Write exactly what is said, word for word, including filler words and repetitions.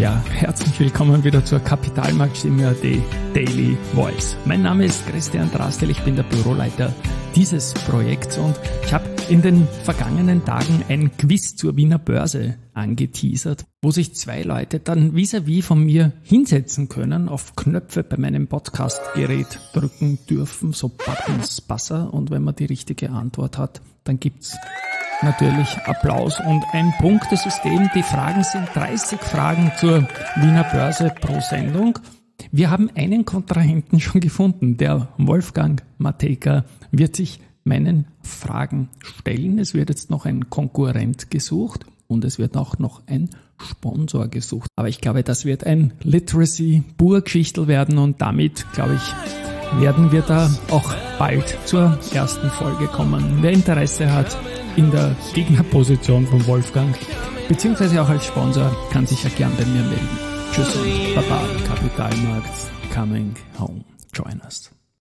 Ja, herzlich willkommen wieder zur Kapitalmarktstimme punkt at Daily Voice. Mein Name ist Christian Drastel, ich bin der Büroleiter dieses Projekts und ich habe in den vergangenen Tagen ein Quiz zur Wiener Börse angeteasert, wo sich zwei Leute dann vis-à-vis von mir hinsetzen können, auf Knöpfe bei meinem Podcastgerät drücken dürfen, so Buttons, Buzzer, und wenn man die richtige Antwort hat, dann gibt's natürlich Applaus und ein Punktesystem. Die Fragen sind dreißig Fragen zur Wiener Börse pro Sendung. Wir haben einen Kontrahenten schon gefunden. Der Wolfgang Matejka wird sich meinen Fragen stellen. Es wird jetzt noch ein Konkurrent gesucht und es wird auch noch ein Sponsor gesucht. Aber ich glaube, das wird ein Literacy-Pur-Geschichtel werden und damit, glaube ich, werden wir da auch bald zur ersten Folge kommen. Wer Interesse hat in der Gegnerposition von Wolfgang, beziehungsweise auch als Sponsor, kann sich ja gern bei mir melden. Tschüss und Baba, Kapitalmarkt, coming home. Join us.